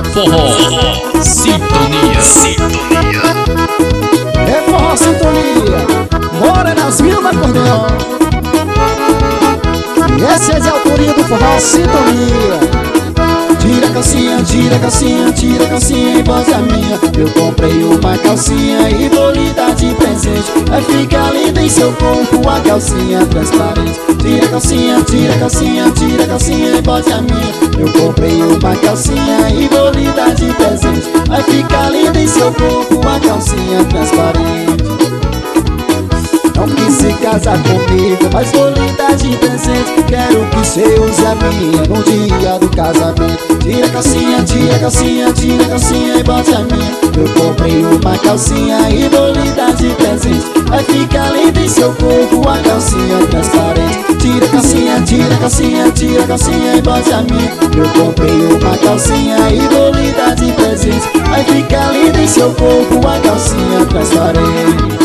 Forró Sintonia. É Forró Sintonia, bora nas vilas da acordeão. E essa é a autoria do Forró Sintonia. Tira a calcinha, tira a calcinha, tira a calcinha e bota a minha. Eu comprei uma calcinha e vou lhe dar de presente. Vai ficar linda em seu corpo a calcinha transparente. Tira a calcinha, tira a calcinha, tira a calcinha e bota a minha. Eu comprei uma calcinha e vou lhe dar de presente. Vai ficar linda em seu corpo a calcinha transparente. Não quis se casar comigo, mas vou lhe dar de presente. Quero que você use a minha no dia do casamento. Tira a calcinha, tira a calcinha, tira a calcinha e bote a minha. Eu comprei uma calcinha e vou lhe dar de presente. Vai ficar linda em seu corpo a calcinha transparente. Tira a calcinha, tira a calcinha, tira a calcinha e bote a minha. Eu comprei uma calcinha e vou lhe dar de presente. Vai ficar linda em seu corpo a calcinha transparente.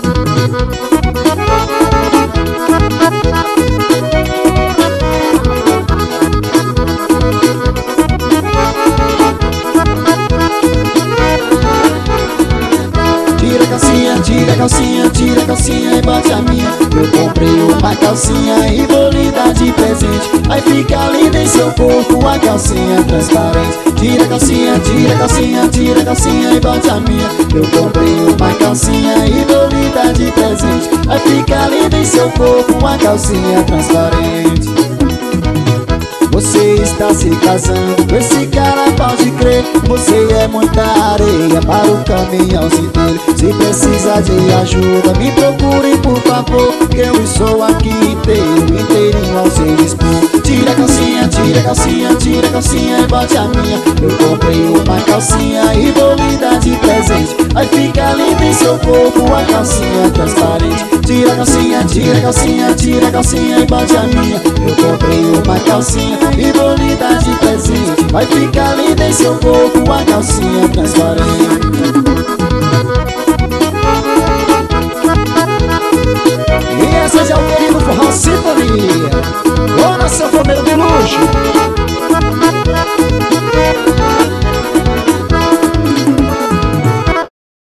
Tira a calcinha, tira a calcinha, tira a calcinha e bote a minha. Eu comprei uma calcinha e vou lhe dar de presente. Vai ficar linda em seu corpo a calcinha transparente. Tira a calcinha, tira a calcinha, tira a calcinha e bote a minha. Eu comprei uma calcinha e vou lhe dar de presente. Vai ficar linda em seu corpo a calcinha transparente. Você está se casando com esse cara, pode crer. Você é muita areia para o caminhão se ter. Se precisa de ajuda, me procure por favor, que eu estou aqui inteiro, inteirinho ao seu dispor. Tira a calcinha, tira a calcinha, tira a calcinha e bote a minha. Eu comprei uma calcinha e vou lhe dar de presente. Vai ficar linda em seu corpo a calcinha transparente. Tira a calcinha, tira a calcinha, tira a calcinha e bote a minha. Eu comprei uma calcinha e vou lhe dar de presente. Vai ficar linda em seu corpo a calcinha transparente. E essa é a